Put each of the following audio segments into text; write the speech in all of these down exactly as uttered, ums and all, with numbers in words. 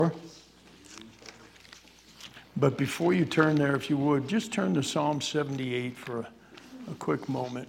But before you turn there, if you would, just turn to Psalm seventy-eight for a, a quick moment.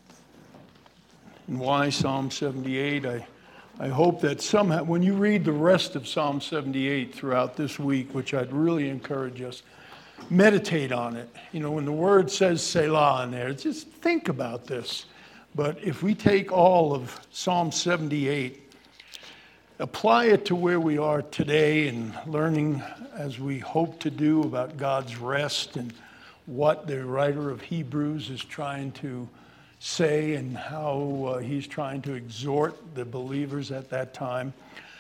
And why Psalm seventy-eight? I, I hope that somehow, when you read the rest of Psalm seventy-eight throughout this week, which I'd really encourage us, meditate on it. You know, when the word says Selah in there, just think about this. But if we take all of Psalm seventy-eight, apply it to where we are today and learning, as we hope to do, about God's rest and what the writer of Hebrews is trying to say and how uh, he's trying to exhort the believers at that time.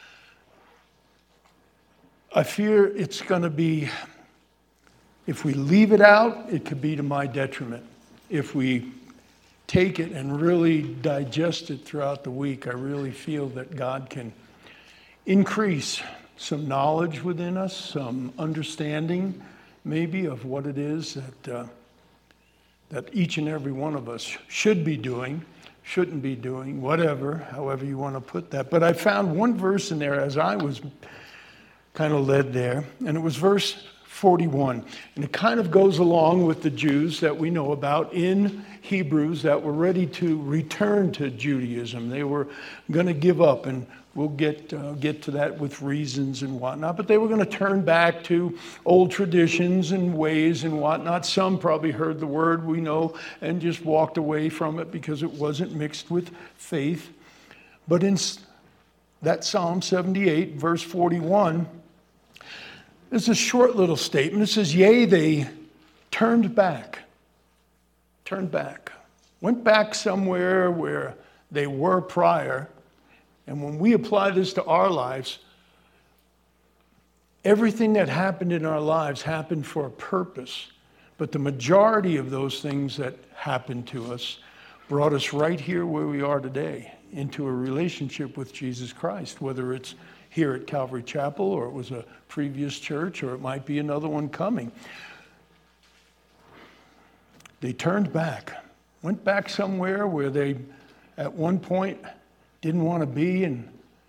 I fear it's going to be, if we leave it out, it could be to my detriment. If we take it and really digest it throughout the week, I really feel that God can increase some knowledge within us, some understanding maybe of what it is that uh, that each and every one of us should be doing, shouldn't be doing, whatever, however you want to put that. But I found one verse in there as I was kind of led there, and it was verse forty-one. And it kind of goes along with the Jews that we know about in Hebrews that were ready to return to Judaism. They were going to give up, and we'll get uh, get to that with reasons and whatnot. But they were going to turn back to old traditions and ways and whatnot. Some probably heard the word, we know, and just walked away from it because it wasn't mixed with faith. But in that Psalm seventy-eight, verse forty-one, it's a short little statement. It says, yea, they turned back. Turned back. Went back somewhere where they were prior. And when we apply this to our lives, everything that happened in our lives happened for a purpose. But the majority of those things that happened to us brought us right here where we are today, into a relationship with Jesus Christ, whether it's here at Calvary Chapel, or it was a previous church, or it might be another one coming. They turned back, went back somewhere where they, at one point, didn't want to be, and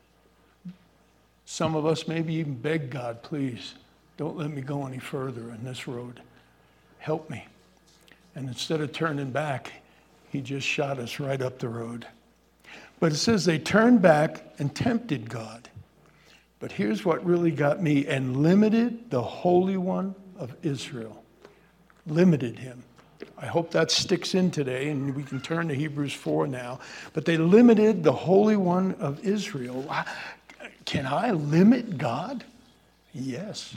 some of us maybe even begged God, please, don't let me go any further in this road. Help me. And instead of turning back, he just shot us right up the road. But it says they turned back and tempted God. But here's what really got me, and limited the Holy One of Israel. Limited him. I hope that sticks in today, and we can turn to Hebrews four now. But they limited the Holy One of Israel. Can I limit God? Yes.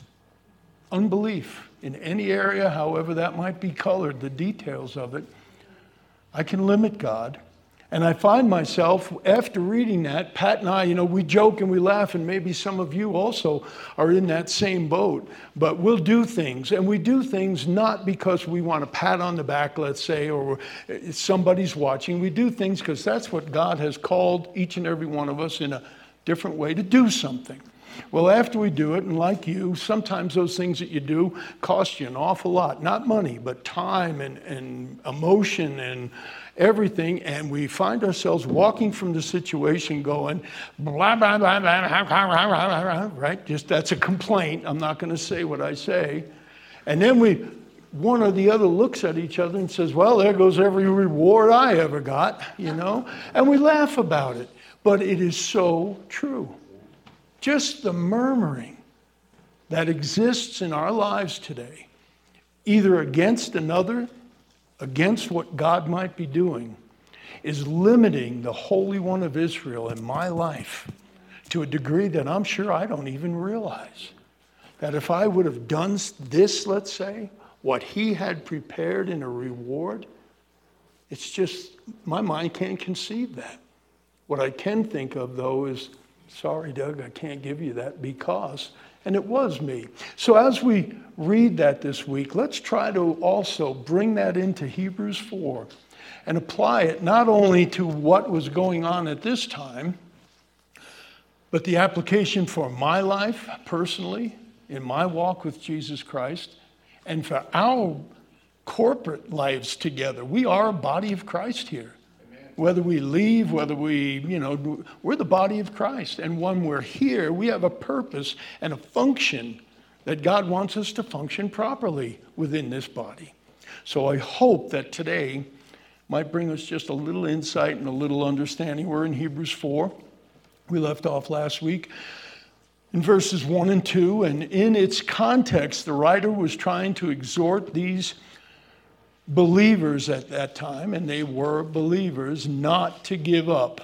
Unbelief in any area, however that might be colored, the details of it. I can limit God. And I find myself, after reading that, Pat and I, you know, we joke and we laugh, and maybe some of you also are in that same boat. But we'll do things, and we do things not because we want a pat on the back, let's say, or somebody's watching. We do things because that's what God has called each and every one of us in a different way to do something. Well, after we do it, and like you, sometimes those things that you do cost you an awful lot. Not money, but time and, and emotion and everything. And we find ourselves walking from the situation going, blah, blah, blah, blah, blah, blah, blah, blah, right? Just that's a complaint. I'm not going to say what I say. And then we, one or the other looks at each other and says, well, there goes every reward I ever got, you know? And we laugh about it. But it is so true. Just the murmuring that exists in our lives today, either against another, against what God might be doing, is limiting the Holy One of Israel in my life to a degree that I'm sure I don't even realize. That if I would have done this, let's say, what he had prepared in a reward, it's just, my mind can't conceive that. What I can think of, though, is, sorry, Doug, I can't give you that because, and it was me. So as we read that this week, let's try to also bring that into Hebrews four and apply it not only to what was going on at this time, but the application for my life personally, in my walk with Jesus Christ, and for our corporate lives together. We are a body of Christ here. Amen. whether we leave, whether we, you know, we're the body of Christ. And when we're here, we have a purpose and a function that God wants us to function properly within this body. So I hope that today might bring us just a little insight and a little understanding. We're in Hebrews four. We left off last week in verses one and two. And in its context, the writer was trying to exhort these believers at that time, and they were believers, not to give up.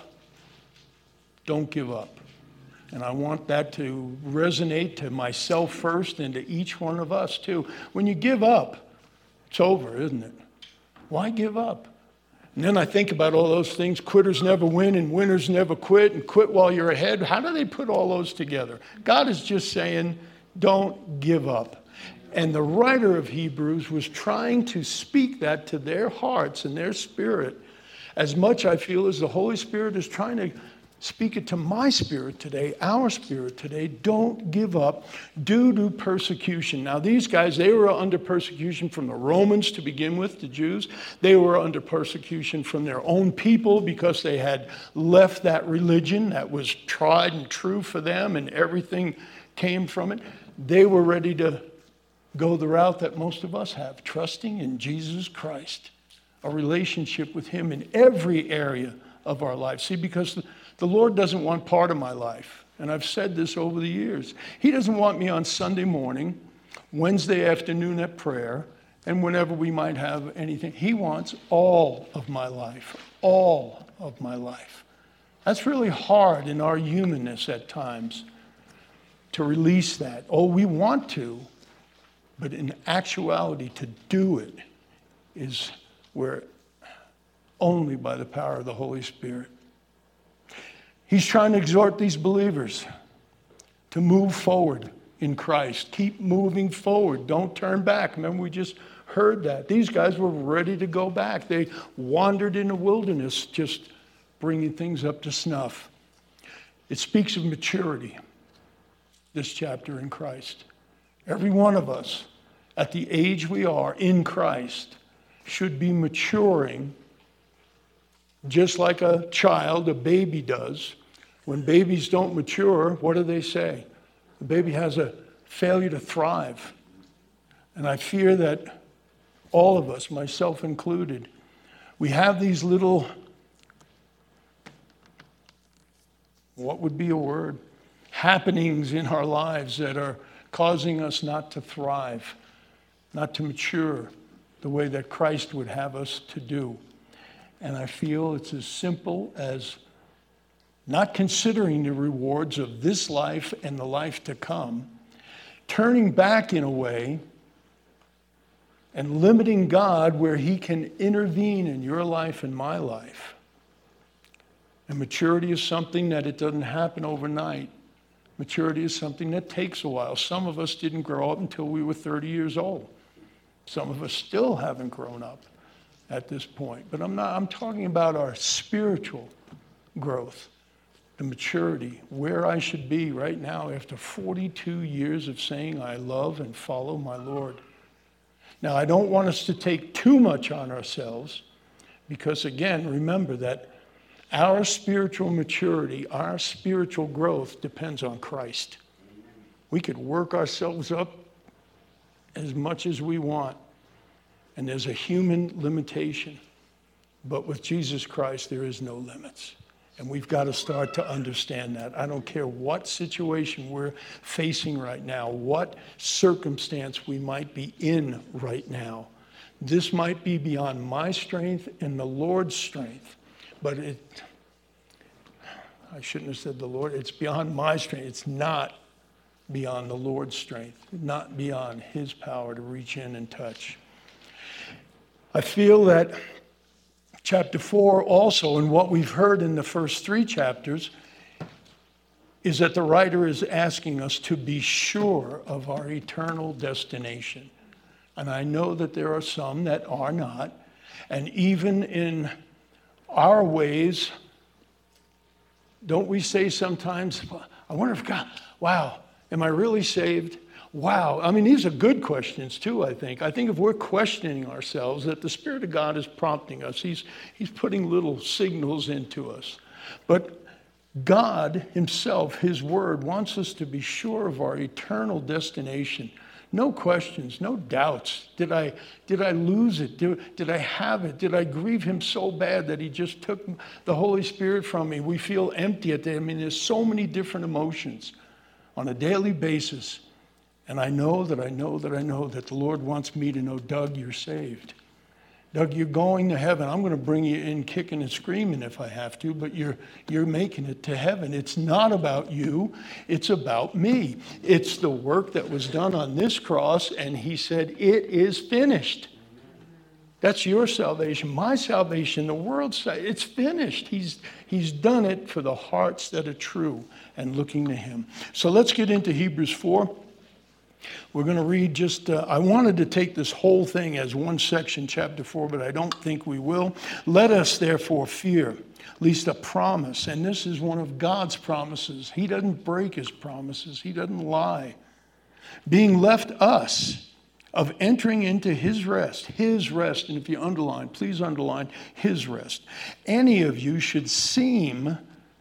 Don't give up. And I want that to resonate to myself first and to each one of us too. When you give up, it's over, isn't it? Why give up? And then I think about all those things. Quitters never win and winners never quit, and quit while you're ahead. How do they put all those together? God is just saying, don't give up. And the writer of Hebrews was trying to speak that to their hearts and their spirit as much, I feel, as the Holy Spirit is trying to speak it to my spirit today, our spirit today. Don't give up due to persecution. Now, these guys, they were under persecution from the Romans to begin with, the Jews. They were under persecution from their own people because they had left that religion that was tried and true for them, and everything came from it. They were ready to go the route that most of us have, trusting in Jesus Christ, a relationship with him in every area of our life. See, because the, the Lord doesn't want part of my life, and I've said this over the years. He doesn't want me on Sunday morning, Wednesday afternoon at prayer, and whenever we might have anything. He wants all of my life, all of my life. That's really hard in our humanness at times to release that. Oh, we want to, but in actuality, to do it is where only by the power of the Holy Spirit. He's trying to exhort these believers to move forward in Christ. Keep moving forward. Don't turn back. Remember, we just heard that. These guys were ready to go back. They wandered in the wilderness, just bringing things up to snuff. It speaks of maturity, this chapter in Christ. Every one of us, at the age we are in Christ, should be maturing just like a child, a baby does. When babies don't mature, what do they say? The baby has a failure to thrive. And I fear that all of us, myself included, we have these little, what would be a word? Happenings in our lives that are causing us not to thrive, not to mature the way that Christ would have us to do. And I feel it's as simple as not considering the rewards of this life and the life to come, turning back in a way and limiting God where he can intervene in your life and my life. And maturity is something that it doesn't happen overnight. Maturity is something that takes a while. Some of us didn't grow up until we were thirty years old. Some of us still haven't grown up at this point. But I'm not, I'm talking about our spiritual growth, the maturity, where I should be right now after forty-two years of saying I love and follow my Lord. Now, I don't want us to take too much on ourselves because, again, remember that our spiritual maturity, our spiritual growth depends on Christ. We could work ourselves up as much as we want, and there's a human limitation. But with Jesus Christ, there is no limits. And we've got to start to understand that. I don't care what situation we're facing right now, what circumstance we might be in right now. This might be beyond my strength and the Lord's strength. But it, I shouldn't have said the Lord, it's beyond my strength. It's not beyond the Lord's strength, not beyond his power to reach in and touch. I feel that chapter four also, and what we've heard in the first three chapters, is that the writer is asking us to be sure of our eternal destination. And I know that there are some that are not. And even in our ways, don't we say sometimes, I wonder if God, wow, am I really saved? Wow. I mean, these are good questions too, I think. I think if we're questioning ourselves, that the Spirit of God is prompting us. He's, he's putting little signals into us. But God himself, his word, wants us to be sure of our eternal destination. No questions, no doubts. Did I, did I lose it? Did, did I have it? Did I grieve him so bad that he just took the Holy Spirit from me? We feel empty at the end. I mean, there's so many different emotions on a daily basis. And I know that I know that I know that the Lord wants me to know, Doug, you're saved. Doug, you're going to heaven. I'm going to bring you in kicking and screaming if I have to, but you're, you're making it to heaven. It's not about you. It's about me. It's the work that was done on this cross, and he said, it is finished. That's your salvation. My salvation, the world's salvation, it's finished. He's, he's done it for the hearts that are true and looking to him. So let's get into Hebrews four. We're going to read just, uh, I wanted to take this whole thing as one section, chapter four, but I don't think we will. Let us therefore fear, lest a promise, and this is one of God's promises. He doesn't break his promises. He doesn't lie. Being left us of entering into his rest, his rest, and if you underline, please underline his rest. Any of you should seem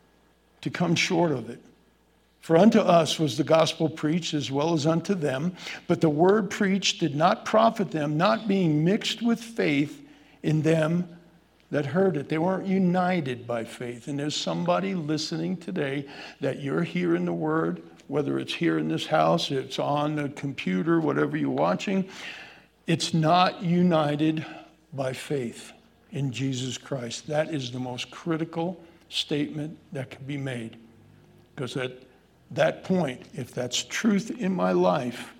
to come short of it. For unto us was the gospel preached as well as unto them, but the word preached did not profit them, not being mixed with faith in them that heard it. They weren't united by faith. And there's somebody listening today that you're hearing the word, whether it's here in this house, it's on the computer, whatever you're watching, it's not united by faith in Jesus Christ. That is the most critical statement that can be made. Because at that point, if that's truth in my life,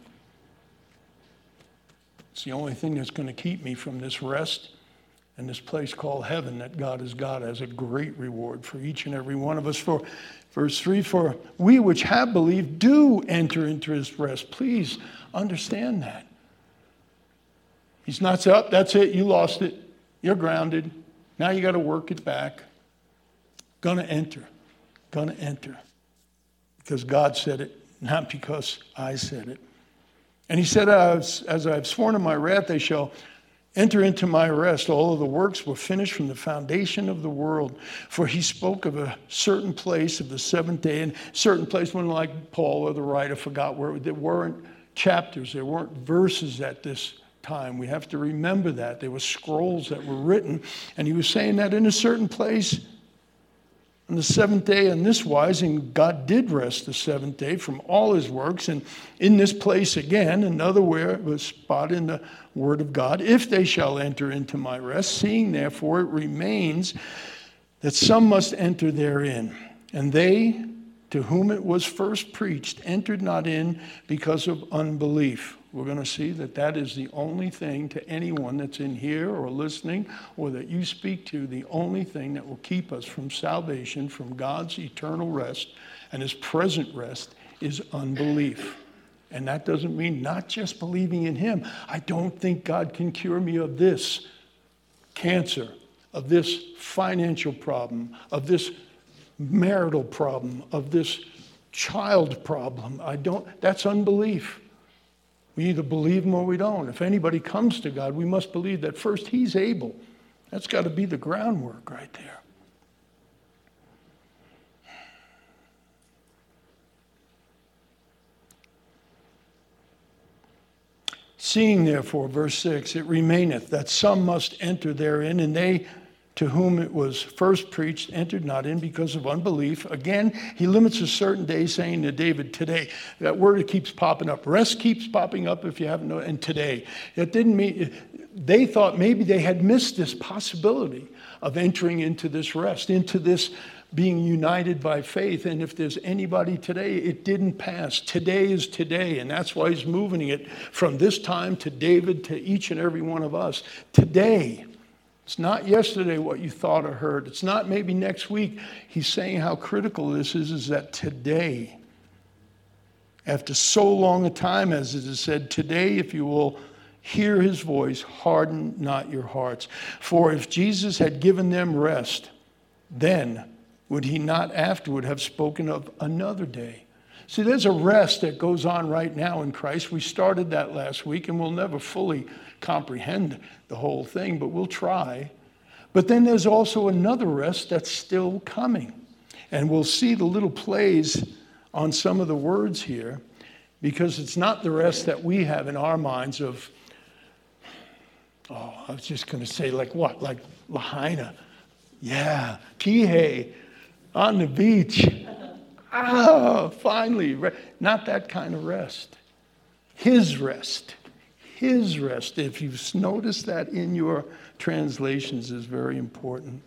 it's the only thing that's going to keep me from this rest and this place called heaven that God has got as a great reward for each and every one of us. For verse three, for we which have believed do enter into his rest. Please understand that. He's not saying, oh, that's it, you lost it, you're grounded, now you got to work it back. Gonna enter, gonna enter. Because God said it, not because I said it. And he said, as, as I have sworn in my wrath, they shall enter into my rest. All of the works were finished from the foundation of the world. For he spoke of a certain place of the seventh day, and certain place when, like Paul or the writer, forgot where there weren't chapters, there weren't verses at this time. We have to remember that. There were scrolls that were written, and he was saying that in a certain place on the seventh day in this wise, and God did rest the seventh day from all his works. And in this place again, another where it was spot in the word of God, if they shall enter into my rest, seeing therefore it remains that some must enter therein. And they to whom it was first preached entered not in because of unbelief. We're going to see that that is the only thing to anyone that's in here or listening or that you speak to, the only thing that will keep us from salvation, from God's eternal rest and his present rest is unbelief. And that doesn't mean not just believing in him. I don't think God can cure me of this cancer, of this financial problem, of this marital problem, of this child problem. I don't, that's unbelief. We either believe him or we don't. If anybody comes to God, we must believe that first he's able. That's got to be the groundwork right there. Seeing therefore, verse six, it remaineth that some must enter therein, and they to whom it was first preached entered not in because of unbelief. Again, he limits a certain day, saying to David, today. That word keeps popping up. Rest keeps popping up if you haven't known, and today. It didn't mean, they thought maybe they had missed this possibility of entering into this rest, into this being united by faith. And if there's anybody today, it didn't pass. Today is today, and that's why he's moving it from this time to David to each and every one of us. Today. It's not yesterday what you thought or heard. It's not maybe next week. He's saying how critical this is, is that today, after so long a time, as it is said, today, if you will hear his voice, harden not your hearts. For if Jesus had given them rest, then would he not afterward have spoken of another day? See, there's a rest that goes on right now in Christ. We started that last week, and we'll never fully comprehend the whole thing, but we'll try. But then there's also another rest that's still coming. And we'll see the little plays on some of the words here, because it's not the rest that we have in our minds of, oh, I was just going to say like what? Like Lahaina. Yeah, Kihei on the beach. Ah, finally. Not that kind of rest. His rest. His rest. If you've noticed that in your translations, is very important.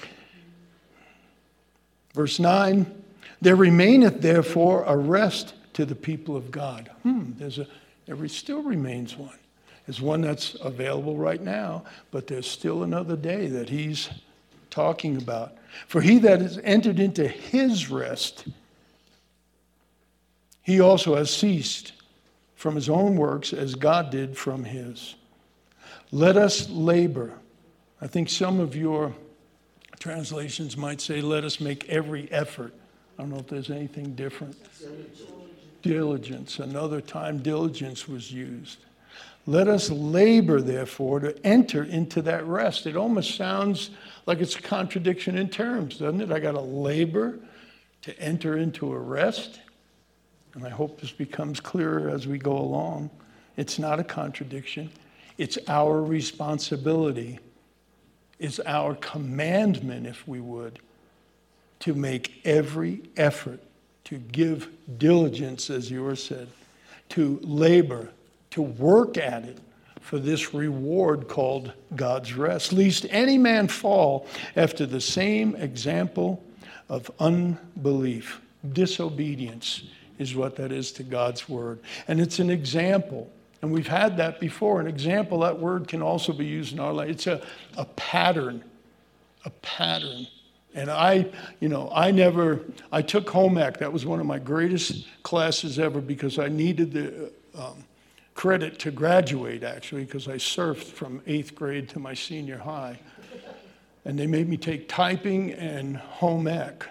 Verse nine, there remaineth therefore a rest to the people of God. Hmm, there's a, there still remains one. There's one that's available right now, but there's still another day that he's talking about. For he that has entered into his rest, he also has ceased from his own works as God did from his. Let us labor. I think some of your translations might say, let us make every effort. I don't know if there's anything different. Diligence. Diligence. Another time diligence was used. Let us labor, therefore, to enter into that rest. It almost sounds like it's a contradiction in terms, doesn't it? I got to labor to enter into a rest. And I hope this becomes clearer as we go along. It's not a contradiction. It's our responsibility. It's our commandment, if we would, to make every effort, to give diligence, as yours said, to labor, to work at it for this reward called God's rest, lest any man fall after the same example of unbelief. Disobedience is what that is to God's word. And it's an example. And we've had that before. An example, that word can also be used in our life. It's a, a pattern. A pattern. And I, you know, I never, I took home ec. That was one of my greatest classes ever because I needed the um, credit to graduate, actually, because I surfed from eighth grade to my senior high. And they made me take typing and home ec.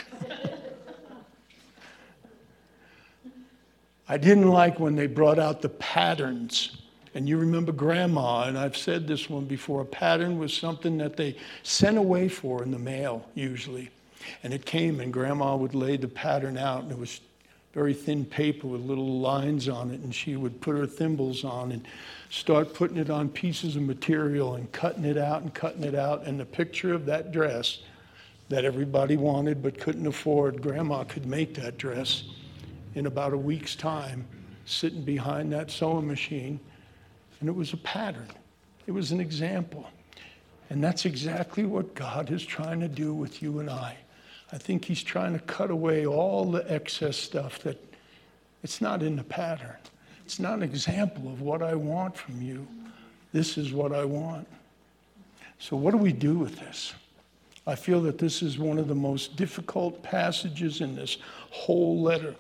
I didn't like when they brought out the patterns. And you remember Grandma, and I've said this one before, a pattern was something that they sent away for in the mail, usually. And it came, and Grandma would lay the pattern out, and it was very thin paper with little lines on it, and she would put her thimbles on and start putting it on pieces of material and cutting it out and cutting it out. And the picture of that dress that everybody wanted but couldn't afford, Grandma could make that dress in about a week's time, sitting behind that sewing machine. And it was a pattern. It was an example. And that's exactly what God is trying to do with you and I. I think he's trying to cut away all the excess stuff that it's not in the pattern. It's not an example of what I want from you. This is what I want. So what do we do with this? I feel that this is one of the most difficult passages in this whole letter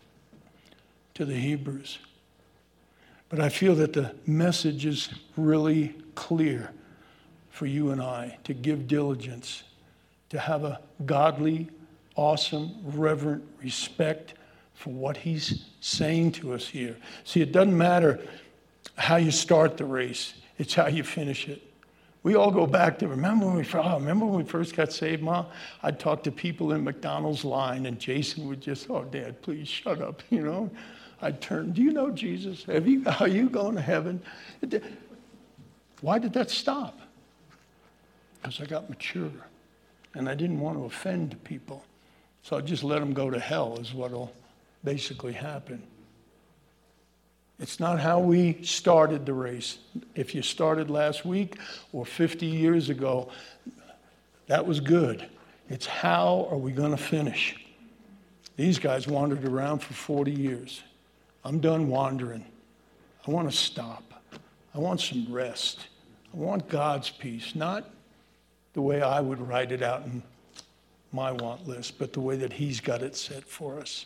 to the Hebrews. But I feel that the message is really clear for you and I to give diligence, to have a godly, awesome, reverent respect for what he's saying to us here. See, it doesn't matter how you start the race, it's how you finish it. We all go back to, remember when we, oh, remember when we first got saved, Ma? I'd talk to people in McDonald's line, and Jason would just, oh, Dad, please shut up, you know? I'd turn, do you know Jesus? Have you, are you going to heaven? Why did that stop? Because I got mature, and I didn't want to offend people. So I just let them go to hell is what will basically happen. It's not how we started the race. If you started last week or fifty years ago, that was good. It's how are we going to finish? These guys wandered around for forty years. I'm done wandering. I want to stop. I want some rest. I want God's peace, not the way I would write it out in my want list, but the way that he's got it set for us.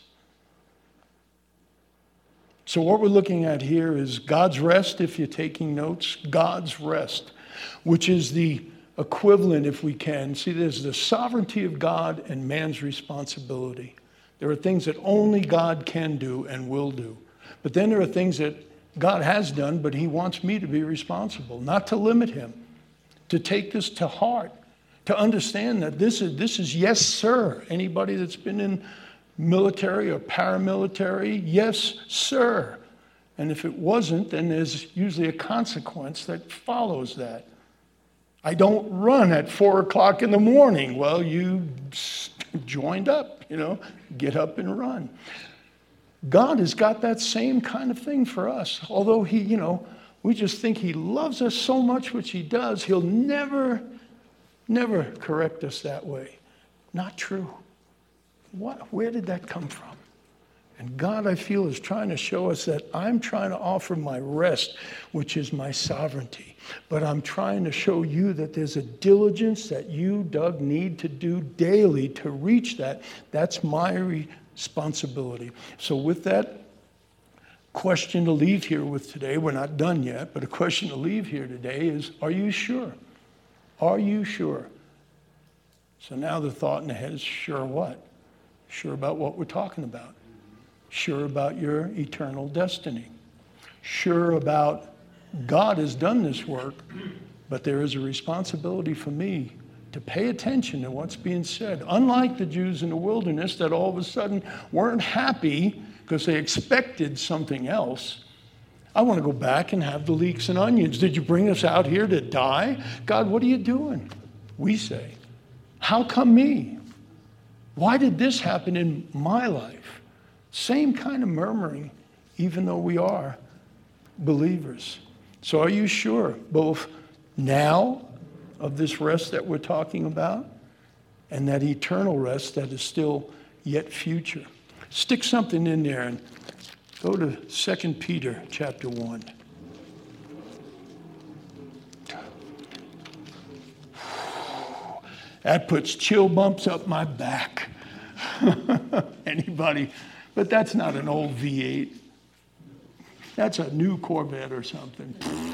So what we're looking at here is God's rest, if you're taking notes, God's rest, which is the equivalent, if we can. See, there's the sovereignty of God and man's responsibility. There are things that only God can do and will do. But then there are things that God has done, but he wants me to be responsible, not to limit him, to take this to heart, to understand that this is, this is yes, sir. Anybody that's been in military or paramilitary, yes, sir. And if it wasn't, then there's usually a consequence that follows that. I don't run at four o'clock in the morning. Well, you joined up, you know, get up and run. God has got that same kind of thing for us. Although he, you know, we just think he loves us so much, which he does, he'll never, never correct us that way. Not true. What, where did that come from? And God, I feel, is trying to show us that I'm trying to offer my rest, which is my sovereignty. But I'm trying to show you that there's a diligence that you, Doug, need to do daily to reach that. That's my responsibility. So with that question to leave here with today, we're not done yet, but a question to leave here today is, are you sure? Are you sure? So now the thought in the head is, sure what? Sure about what we're talking about. Sure about your eternal destiny. Sure about God has done this work, but there is a responsibility for me to pay attention to what's being said. Unlike the Jews in the wilderness that all of a sudden weren't happy because they expected something else. I want to go back and have the leeks and onions. Did you bring us out here to die? God, what are you doing? We say, how come me? Why did this happen in my life? Same kind of murmuring, even though we are believers. So are you sure, both now of this rest that we're talking about and that eternal rest that is still yet future? Stick something in there and go to Second Peter chapter one. That puts chill bumps up my back. Anybody? But that's not an old V eight. That's a new Corvette or something.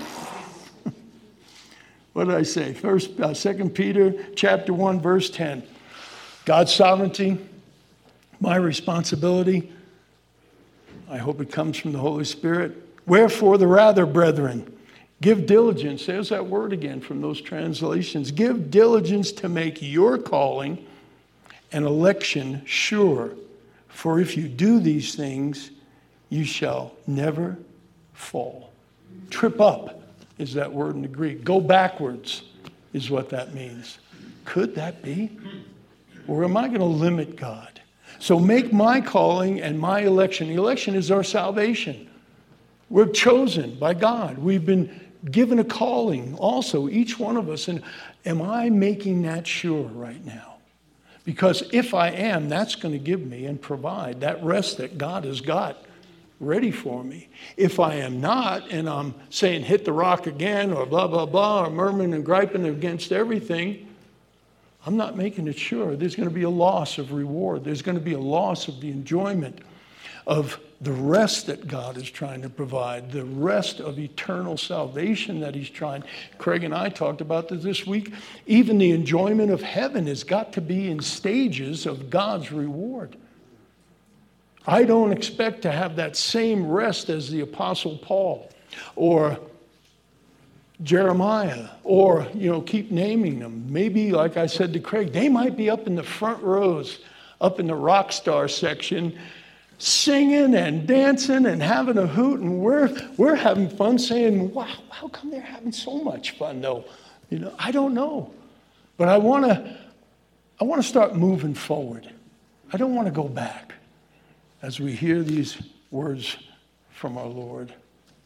What did I say? First, uh, Second Peter chapter one, verse ten. God's sovereignty, my responsibility. I hope it comes from the Holy Spirit. Wherefore the rather, brethren, give diligence. There's that word again from those translations. Give diligence to make your calling and election sure. For if you do these things, you shall never fall. Trip up is that word in the Greek. Go backwards is what that means. Could that be? Or am I going to limit God? So make my calling and my election. The election is our salvation. We're chosen by God. We've been given a calling also, each one of us. And am I making that sure right now? Because if I am, that's going to give me and provide that rest that God has got ready for me. If I am not, and I'm saying hit the rock again or blah, blah, blah, or murmuring and griping against everything, I'm not making it sure. There's going to be a loss of reward. There's going to be a loss of the enjoyment of the rest that God is trying to provide, the rest of eternal salvation that he's trying. Craig and I talked about this this week. Even the enjoyment of heaven has got to be in stages of God's reward. I don't expect to have that same rest as the Apostle Paul or Jeremiah, or, you know, keep naming them. Maybe, like I said to Craig, they might be up in the front rows, up in the rock star section, singing and dancing and having a hoot, and we're we're having fun saying, wow, how come they're having so much fun though? You know, I don't know. But I want to I want to start moving forward. I don't want to go back as we hear these words from our Lord.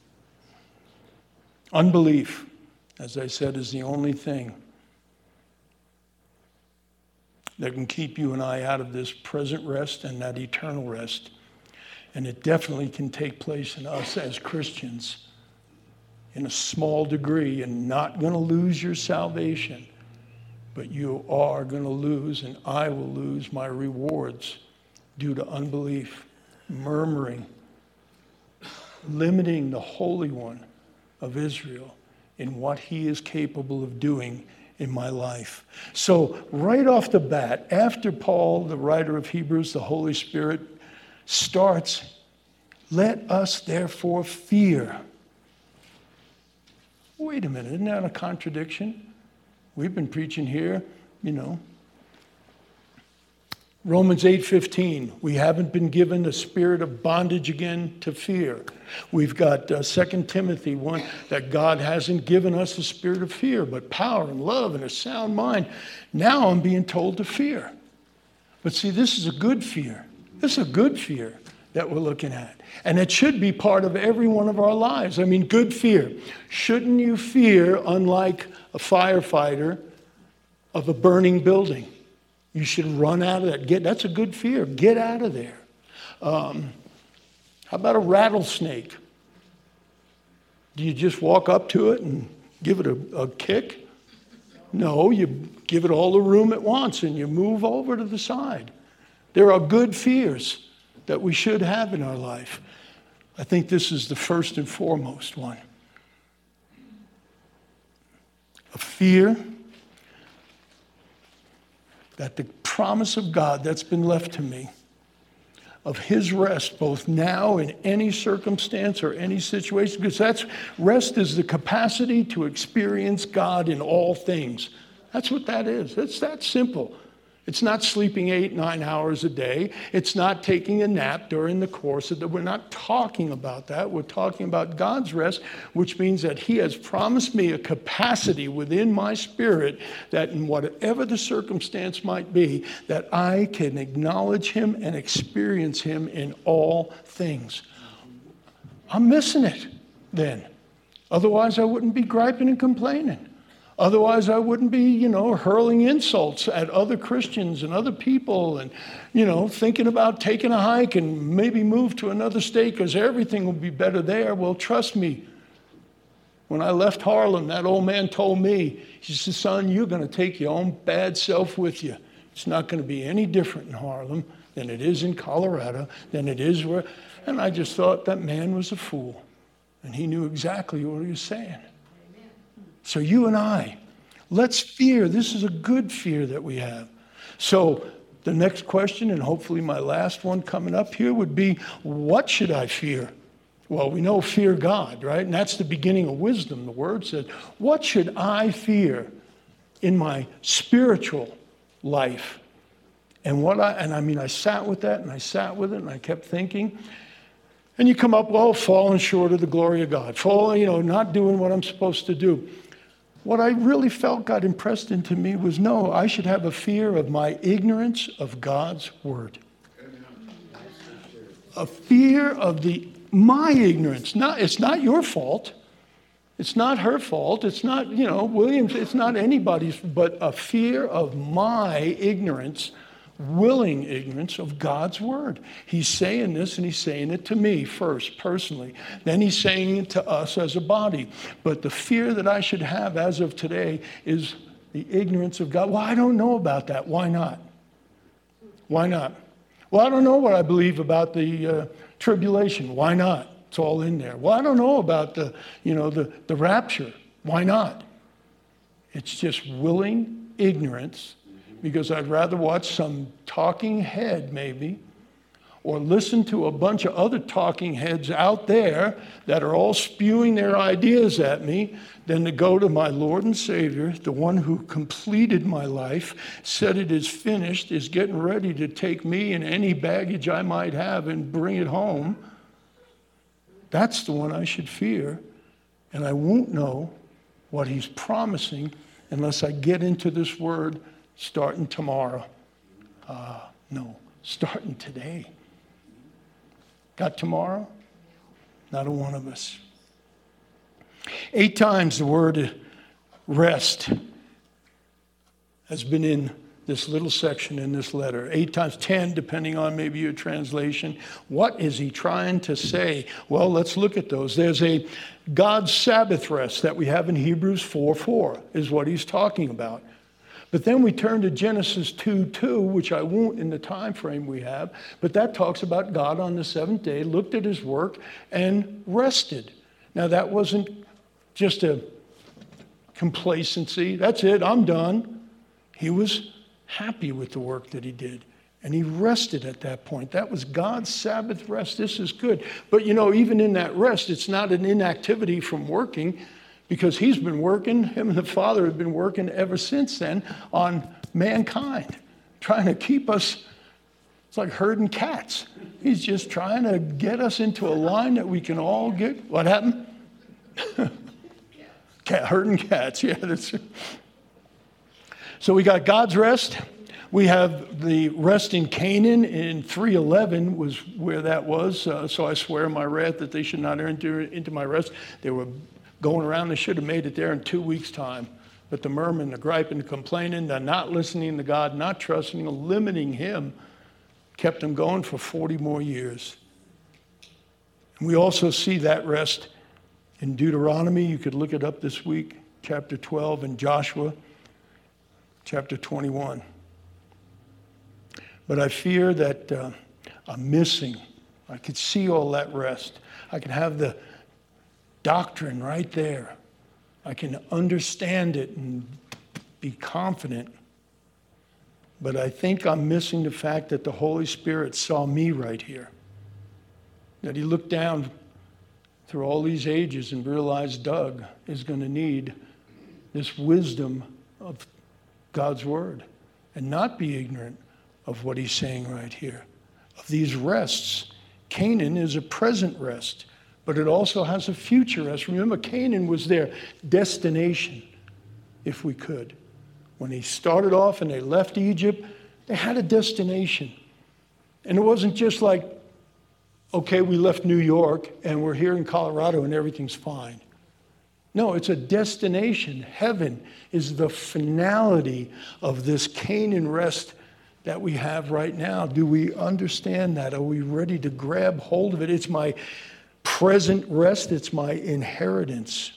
Unbelief, as I said, is the only thing that can keep you and I out of this present rest and that eternal rest. And it definitely can take place in us as Christians in a small degree, and not going to lose your salvation, but you are going to lose, and I will lose my rewards due to unbelief, murmuring, limiting the Holy One of Israel in what he is capable of doing in my life. So right off the bat, after Paul, the writer of Hebrews, the Holy Spirit starts, let us therefore fear. Wait a minute, isn't that a contradiction? We've been preaching here, you know. Romans eight fifteen, we haven't been given a spirit of bondage again to fear. We've got uh, Second Timothy one, that God hasn't given us a spirit of fear, but power and love and a sound mind. Now I'm being told to fear. But see, this is a good fear. This is a good fear that we're looking at. And it should be part of every one of our lives. I mean, good fear. Shouldn't you fear, unlike a firefighter, of a burning building? You should run out of that. Get, that's a good fear. Get out of there. Um, how about a rattlesnake? Do you just walk up to it and give it a, a kick? No, you give it all the room it wants and you move over to the side. There are good fears that we should have in our life. I think this is the first and foremost one. A fear that the promise of God that's been left to me, of his rest, both now in any circumstance or any situation, because that's rest is the capacity to experience God in all things. That's what that is. It's that simple. It's not sleeping eight, nine hours a day. It's not taking a nap during the course of the, we're not talking about that. We're talking about God's rest, which means that he has promised me a capacity within my spirit that in whatever the circumstance might be, that I can acknowledge him and experience him in all things. I'm missing it then. Otherwise, I wouldn't be griping and complaining. Otherwise, I wouldn't be, you know, hurling insults at other Christians and other people and, you know, thinking about taking a hike and maybe move to another state because everything will be better there. Well, trust me, when I left Harlem, that old man told me, he said, son, you're going to take your own bad self with you. It's not going to be any different in Harlem than it is in Colorado, than it is where, and I just thought that man was a fool. And he knew exactly what he was saying. So you and I, let's fear. This is a good fear that we have. So the next question, and hopefully my last one coming up here, would be, what should I fear? Well, we know fear God, right? And that's the beginning of wisdom. The word says, what should I fear in my spiritual life? And what I, and I mean, I sat with that and I sat with it and I kept thinking. And you come up, well, falling short of the glory of God. Falling, you know, not doing what I'm supposed to do. What I really felt God impressed into me was, no, I should have a fear of my ignorance of God's word. A fear of the my ignorance. Not, it's not your fault. It's not her fault. It's not, you know, Williams, it's not anybody's, but a fear of my ignorance, willing ignorance of God's word. He's saying this, and he's saying it to me first, personally. Then he's saying it to us as a body. But the fear that I should have as of today is the ignorance of God. Well, I don't know about that. Why not? Why not? Well, I don't know what I believe about the uh, tribulation. Why not? It's all in there. Well, I don't know about the, you know, the, the rapture. Why not? It's just willing ignorance. Because I'd rather watch some talking head maybe, or listen to a bunch of other talking heads out there that are all spewing their ideas at me, than to go to my Lord and Savior, the one who completed my life, said it is finished, is getting ready to take me and any baggage I might have and bring it home. That's the one I should fear. And I won't know what he's promising unless I get into this word starting tomorrow. Uh, no, starting today. Got tomorrow? Not a one of us. Eight times the word rest has been in this little section in this letter. Eight times, ten, depending on maybe your translation. What is he trying to say? Well, let's look at those. There's a God's Sabbath rest that we have in Hebrews four four is what he's talking about. But then we turn to Genesis two two, which I won't in the time frame we have, but that talks about God on the seventh day looked at his work and rested. Now that wasn't just a complacency. That's it, I'm done. He was happy with the work that he did. And he rested at that point. That was God's Sabbath rest. This is good. But you know, even in that rest, it's not an inactivity from working, because he's been working, him and the Father have been working ever since then on mankind, trying to keep us, it's like herding cats. He's just trying to get us into a line that we can all get. What happened? Cat, herding cats, yeah. That's, so we got God's rest. We have the rest in Canaan in three eleven was where that was. Uh, so I swear in my wrath that they should not enter into my rest. They were going around. They should have made it there in two weeks' time. But the murmuring, the griping, the complaining, the not listening to God, not trusting Him, limiting Him, kept them going for forty more years. And we also see that rest in Deuteronomy. You could look it up this week, chapter twelve, and Joshua, chapter twenty-one. But I fear that uh, I'm missing. I could see all that rest. I could have the doctrine right there. I can understand it and be confident. But I think I'm missing the fact that the Holy Spirit saw me right here. That He looked down through all these ages and realized Doug is going to need this wisdom of God's Word and not be ignorant of what He's saying right here. Of these rests, Canaan is a present rest, but it also has a future rest. Remember, Canaan was their destination, if we could. When they started off and they left Egypt, they had a destination. And it wasn't just like, okay, we left New York and we're here in Colorado and everything's fine. No, it's a destination. Heaven is the finality of this Canaan rest that we have right now. Do we understand that? Are we ready to grab hold of it? It's my present rest. It's my inheritance.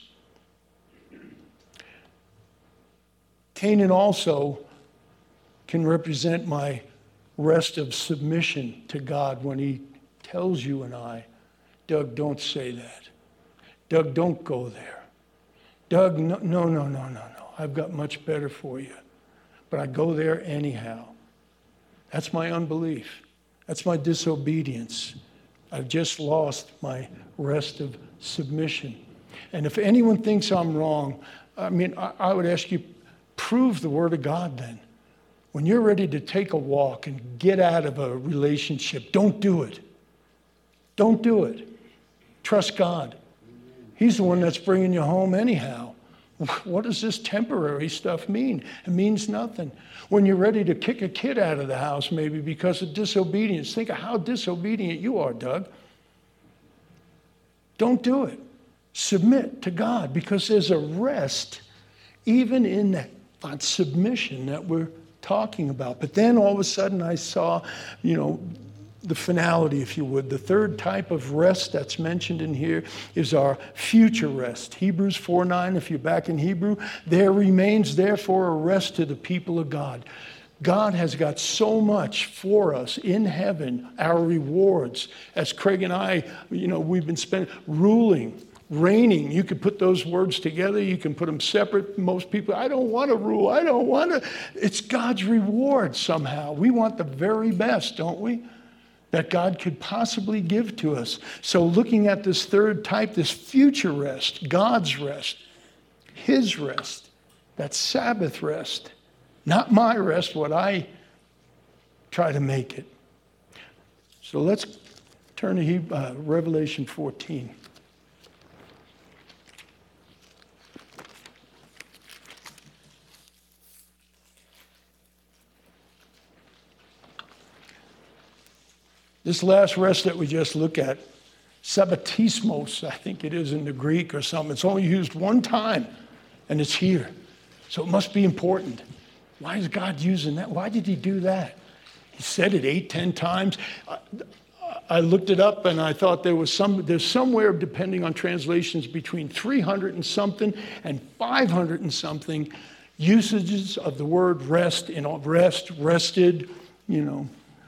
Canaan also can represent my rest of submission to God when He tells you and I, Doug, don't say that. Doug, don't go there. Doug, no, no, no, no, no, no. I've got much better for you. But I go there anyhow. That's my unbelief. That's my disobedience. I've just lost my rest of submission. And if anyone thinks I'm wrong, I mean, I, I would ask you, prove the Word of God then. When you're ready to take a walk and get out of a relationship, don't do it. Don't do it. Trust God. He's the one that's bringing you home anyhow. What does this temporary stuff mean? It means nothing. When you're ready to kick a kid out of the house, maybe because of disobedience, think of how disobedient you are, Doug. Don't do it. Submit to God, because there's a rest even in that, that submission that we're talking about. But then all of a sudden I saw, you know, the finality, if you would. The third type of rest that's mentioned in here is our future rest. Hebrews four nine, if you're back in Hebrew, there remains therefore a rest to the people of God. God has got so much for us in heaven, our rewards. As Craig and I, you know, we've been spending, ruling, reigning. You could put those words together. You can put them separate. Most people, I don't want to rule. I don't want to. It's God's reward somehow. We want the very best, don't we? That God could possibly give to us. So looking at this third type, this future rest, God's rest, His rest, that Sabbath rest, not my rest, what I try to make it. So let's turn to He- uh, Revelation fourteen. This last rest that we just looked at, sabbatismos, I think it is in the Greek or something. It's only used one time, and it's here. So it must be important. Why is God using that? Why did He do that? He said it eight, ten times. I, I looked it up, and I thought there was some. There's somewhere, depending on translations, between three hundred and something and five hundred and something usages of the word rest, in rest, rested, you know.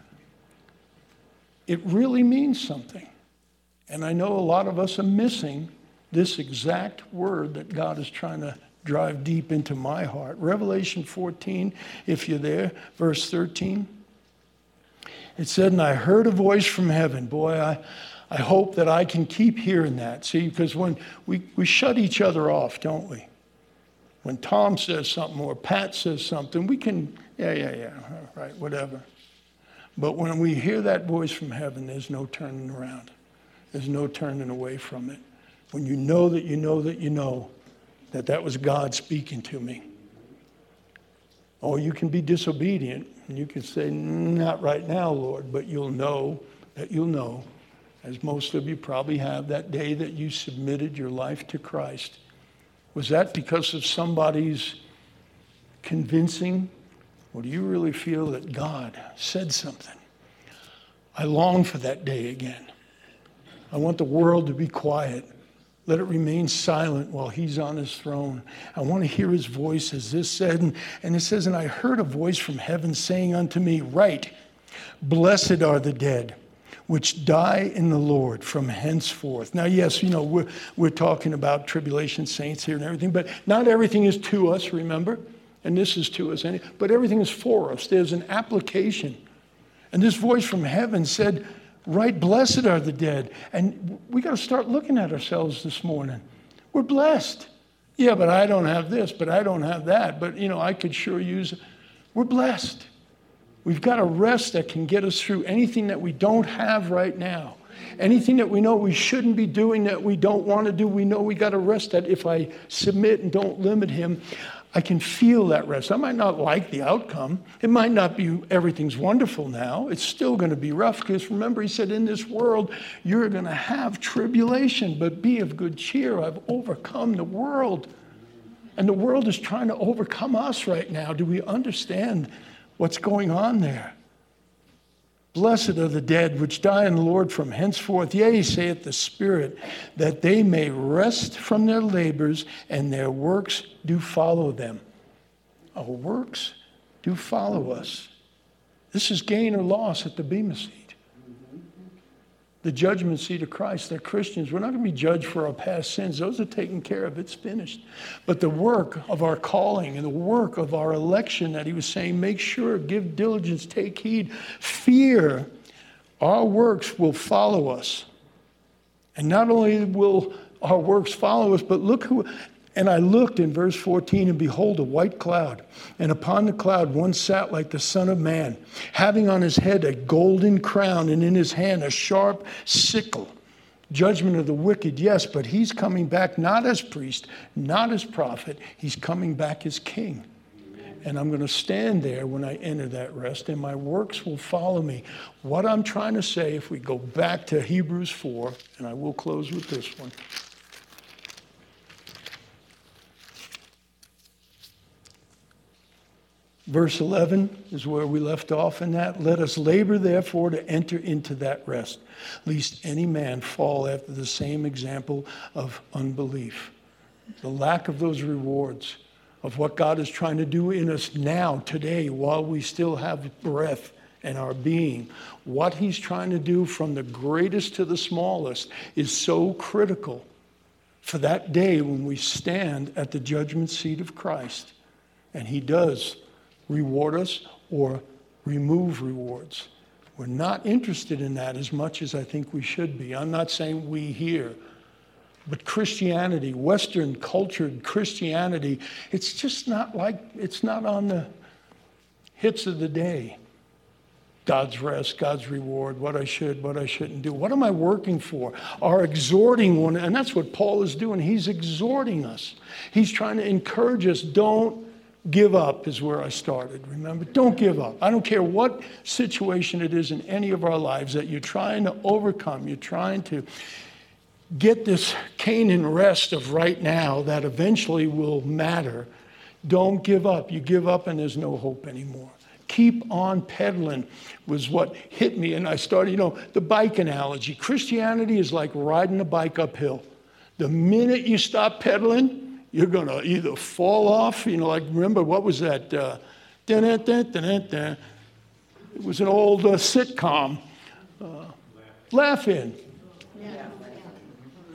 It really means something. And I know a lot of us are missing this exact word that God is trying to drive deep into my heart. Revelation fourteen, if you're there, verse thirteen. It said, and I heard a voice from heaven. Boy, I, I hope that I can keep hearing that. See, because when we, we shut each other off, don't we? When Tom says something or Pat says something, we can, yeah, yeah, yeah, right, whatever. But when we hear that voice from heaven, there's no turning around. There's no turning away from it. When you know that you know that you know that that was God speaking to me. Or you can be disobedient and you can say, not right now, Lord, but you'll know that you'll know, as most of you probably have, that day that you submitted your life to Christ. Was that because of somebody's convincing? Or do you really feel that God said something? I long for that day again. I want the world to be quiet. Let it remain silent while he's on his throne. I want to hear his voice, as this said. And, and it says, and I heard a voice from heaven saying unto me, write, blessed are the dead, which die in the Lord from henceforth. Now, yes, you know, we're, we're talking about tribulation saints here and everything, but not everything is to us, remember? And this is to us, but everything is for us. There's an application. And this voice from heaven said, right, blessed are the dead. And we got to start looking at ourselves this morning. We're blessed. Yeah, but I don't have this, but I don't have that. But, you know, I could sure use, we're blessed. We've got a rest that can get us through anything that we don't have right now. Anything that we know we shouldn't be doing that we don't want to do, we know we got a rest that if I submit and don't limit him, I can feel that rest. I might not like the outcome. It might not be everything's wonderful now. It's still going to be rough because remember, he said, in this world, you're going to have tribulation, but be of good cheer. I've overcome the world. And the world is trying to overcome us right now. Do we understand what's going on there? Blessed are the dead which die in the Lord from henceforth. Yea, saith the Spirit, that they may rest from their labors, and their works do follow them. Our works do follow us. This is gain or loss at the Bema seat. The judgment seat of Christ. That Christians, we're not going to be judged for our past sins. Those are taken care of. It's finished. But the work of our calling and the work of our election that he was saying, make sure, give diligence, take heed, fear, our works will follow us. And not only will our works follow us, but look who, and I looked in verse fourteen, and behold, a white cloud. And upon the cloud one sat like the Son of Man, having on his head a golden crown, and in his hand a sharp sickle. Judgment of the wicked, yes, but he's coming back not as priest, not as prophet. He's coming back as king. And I'm going to stand there when I enter that rest, and my works will follow me. What I'm trying to say, if we go back to Hebrews four, and I will close with this one. Verse eleven is where we left off in that. Let us labor, therefore, to enter into that rest, lest any man fall after the same example of unbelief. The lack of those rewards of what God is trying to do in us now, today, while we still have breath and our being. What he's trying to do from the greatest to the smallest is so critical for that day when we stand at the judgment seat of Christ. And he does reward us or remove rewards. We're not interested in that as much as I think we should be. I'm not saying we here, but Christianity, Western cultured Christianity, it's just not like, it's not on the hits of the day. God's rest, God's reward, what I should, what I shouldn't do. What am I working for? Our exhorting one, and that's what Paul is doing. He's exhorting us. He's trying to encourage us. Don't give up is where I started, remember? Don't give up. I don't care what situation it is in any of our lives that you're trying to overcome. You're trying to get this Canaan rest of right now that eventually will matter. Don't give up. You give up and there's no hope anymore. Keep on pedaling was what hit me. And I started, you know, the bike analogy. Christianity is like riding a bike uphill. The minute you stop pedaling, you're going to either fall off, you know, like, remember, what was that? Uh, dun, dun, dun, dun, dun. It was an old uh, sitcom. Uh, Laugh-In.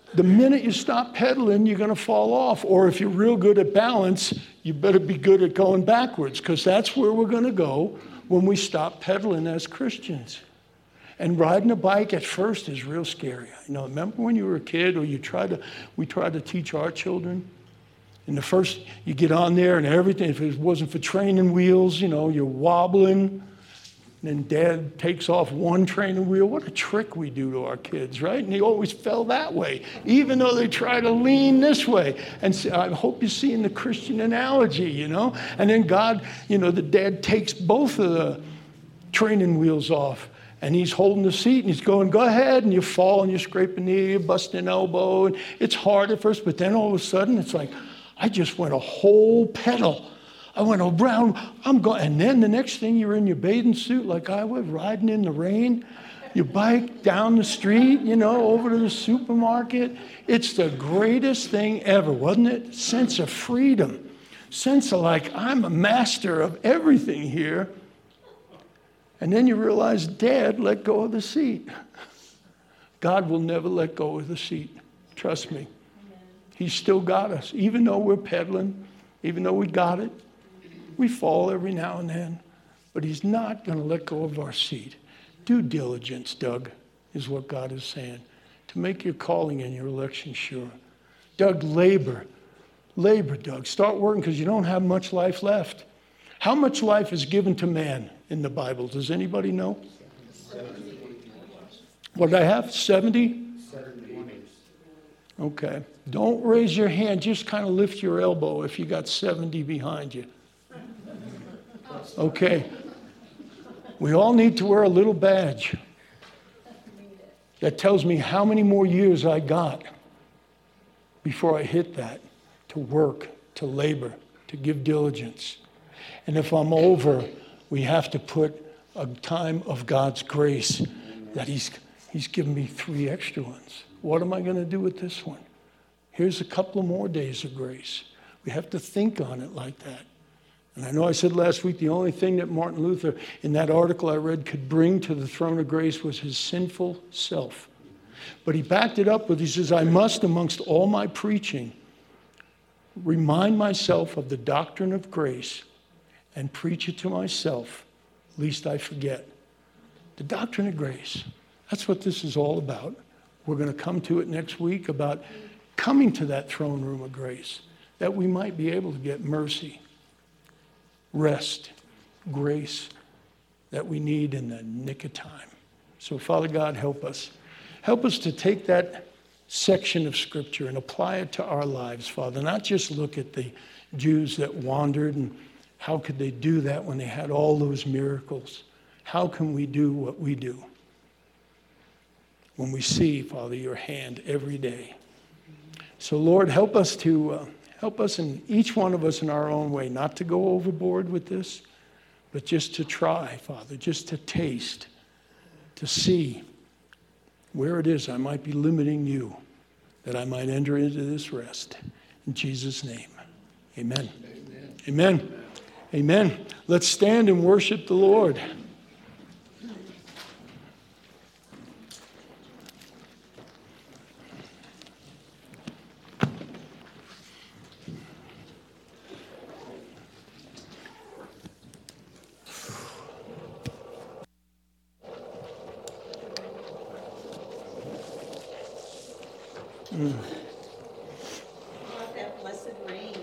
The minute you stop pedaling, you're going to fall off. Or if you're real good at balance, you better be good at going backwards, because that's where we're going to go when we stop pedaling as Christians. And riding a bike at first is real scary. You know, remember when you were a kid, or you tried to, we tried to teach our children? And the first, you get on there and everything, if it wasn't for training wheels, you know, you're wobbling. And then Dad takes off one training wheel. What a trick we do to our kids, right? And they always fell that way, even though they try to lean this way. And so I hope you're seeing the Christian analogy, you know? And then God, you know, the dad takes both of the training wheels off, and he's holding the seat, and he's going, go ahead, and you fall, and you scrape a knee, you bust an elbow, and it's hard at first, but then all of a sudden, it's like, I just went a whole pedal. I went around, I'm going, and then the next thing you're in your bathing suit like I was, riding in the rain, you bike down the street, you know, over to the supermarket. It's the greatest thing ever, wasn't it? Sense of freedom. Sense of like, I'm a master of everything here. And then you realize Dad let go of the seat. God will never let go of the seat. Trust me. He's still got us, even though we're pedaling, even though we got it. We fall every now and then, but he's not going to let go of our seat. Due diligence, Doug, is what God is saying, to make your calling and your election sure. Doug, labor. Labor, Doug. Start working, because you don't have much life left. How much life is given to man in the Bible? Does anybody know? What did I have? seventy? Okay. Don't raise your hand. Just kind of lift your elbow if you got seventy behind you. Okay. We all need to wear a little badge that tells me how many more years I got before I hit that, to work, to labor, to give diligence. And if I'm over, we have to put a time of God's grace that he's, he's given me three extra ones. What am I going to do with this one? Here's a couple of more days of grace. We have to think on it like that. And I know I said last week the only thing that Martin Luther, in that article I read, could bring to the throne of grace was his sinful self. But he backed it up with, he says, I must, amongst all my preaching, remind myself of the doctrine of grace and preach it to myself, lest I forget. The doctrine of grace. That's what this is all about. We're going to come to it next week, about coming to that throne room of grace, that we might be able to get mercy, rest, grace that we need in the nick of time. So Father God, help us. Help us to take that section of Scripture and apply it to our lives, Father. Not just look at the Jews that wandered and how could they do that when they had all those miracles. How can we do what we do when we see, Father, your hand every day? So Lord, help us to... Uh, Help us, in each one of us in our own way, not to go overboard with this, but just to try, Father, just to taste, to see where it is I might be limiting you, that I might enter into this rest. In Jesus' name, amen. Amen. Amen. Amen. Let's stand and worship the Lord. Mm.